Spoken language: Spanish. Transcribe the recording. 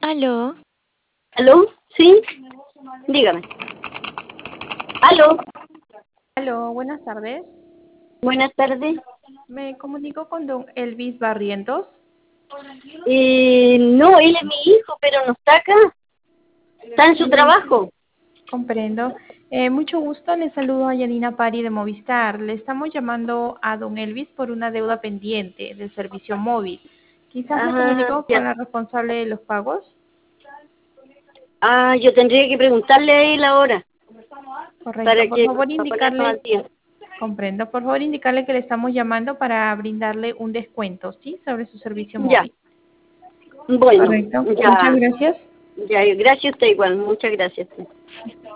Aló, ¿Aló? ¿Sí? Dígame. ¿Aló? Aló, buenas tardes. Buenas tardes. Me comunico con don Elvis Barrientos. No, él es mi hijo, pero no está acá. Está en su Eh, trabajo. Comprendo. Mucho gusto, le saludo a Yanina Pari de Movistar. Le estamos llamando a don Elvis por una deuda pendiente del servicio móvil. Quizás me Ah, comunico con ya. la responsable de los pagos. Yo tendría que preguntarle a él ahora Correcto. para Por que favor, para ponernos al indicarle, día. comprendo. Por favor, indicarle que le estamos llamando para brindarle un descuento, ¿sí? Sobre su servicio Ya. móvil. Bueno, Correcto. Muchas ya. gracias. Ya, gracias a usted igual. Muchas gracias.